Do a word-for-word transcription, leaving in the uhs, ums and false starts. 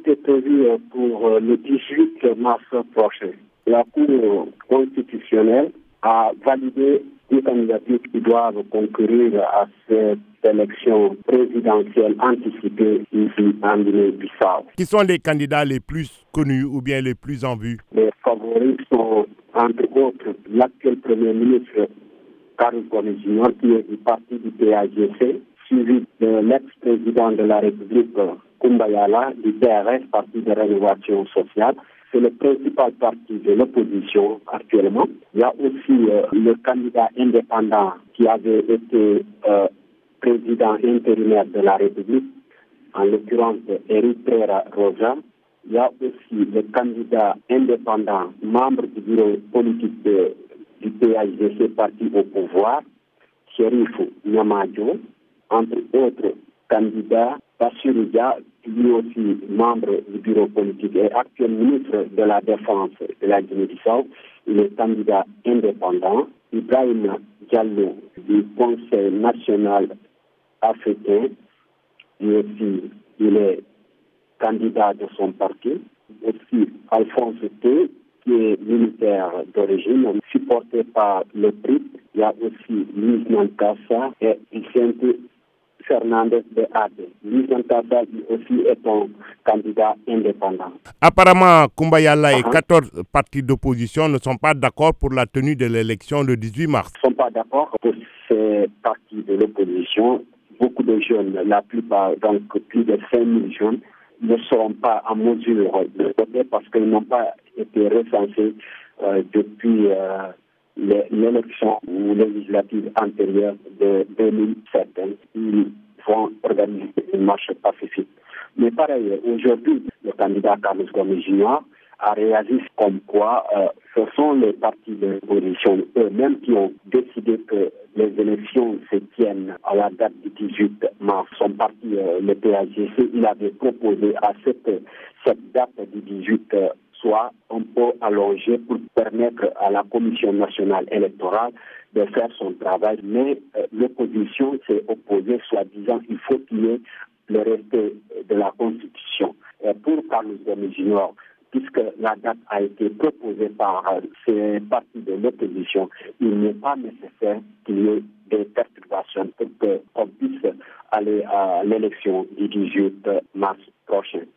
était prévu pour le dix-huit mars prochain. La Cour constitutionnelle a validé les candidatures qui doivent concourir à cette élection présidentielle anticipée ici en Guinée-Bissau. Qui sont les candidats les plus connus ou bien les plus en vue? Les favoris sont, entre autres, l'actuel Premier ministre Carlos Gomes Junior, qui est du parti du P A G C, suivi de l'ex-président de la République Koumba Yala, du P R S, Parti de Rénovation Sociale. C'est le principal parti de l'opposition actuellement. Il y a aussi euh, le candidat indépendant qui avait été euh, président intérimaire de la République, en l'occurrence Eric Pereira Roja. Il y a aussi le candidat indépendant, membre du bureau politique de, du P A G C, parti au pouvoir, Chérif Niamadjo, entre autres candidats, Bassirou Dia, lui aussi membre du bureau politique et actuel ministre de la Défense de la Guinée-Bissau. Il est candidat indépendant. Ibrahim Diallo du Conseil national africain, lui aussi, il est candidat de son parti. Aussi Alphonse T, qui est militaire d'origine, supporté par le P R I P. Il y a aussi Luis Nankassa et Vicente Fernandez de Ade. Luis Nankassa aussi est un candidat indépendant. Apparemment, Koumba Yala uh-huh. et quatorze partis d'opposition ne sont pas d'accord pour la tenue de l'élection le dix-huit mars. Ils ne sont pas d'accord pour ces partis de l'opposition. Beaucoup de jeunes, la plupart, donc plus de cinq mille jeunes, ne seront pas en mesure de voter parce qu'ils n'ont pas été recensés euh, depuis euh, l'élection ou législative antérieure de deux mille sept. Ils vont organiser une marche pacifique. Mais pareil, aujourd'hui, le candidat Carlos Gomes Junior a réagi comme quoi euh, ce sont les partis de l'opposition eux-mêmes qui ont décidé que les élections se tiennent à la date du dix-huit mars. Son parti, euh, le P A G C, il avait proposé à cette, cette date du dix-huit euh, soit un peu allongée pour permettre à la Commission nationale électorale de faire son travail. Mais euh, l'opposition s'est opposée, soit disant qu'il faut qu'il y ait le respect de la Constitution. Et pour Carlos Gomes Junior, puisque la date a été proposée par ces partis de l'opposition, il n'est pas nécessaire qu'il y ait des perturbations pour qu'on puisse aller à l'élection du dix-huit mars prochain.